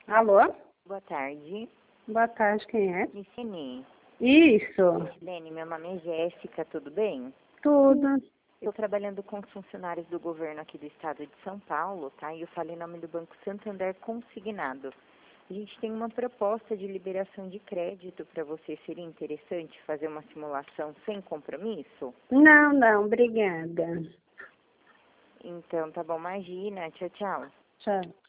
Alô? Boa tarde. Boa tarde, quem é? Viceni. Isso, Lene, meu nome é Jéssica, tudo bem? tudo. Estou trabalhando com os funcionários do governo aqui do estado de São Paulo, tá? E eu falei em nome do Banco Santander Consignado. A gente tem uma proposta de liberação de crédito para você. Seria interessante fazer uma simulação sem compromisso? Não, obrigada. Então, tá bom, imagina. Tchau, tchau. Tchau.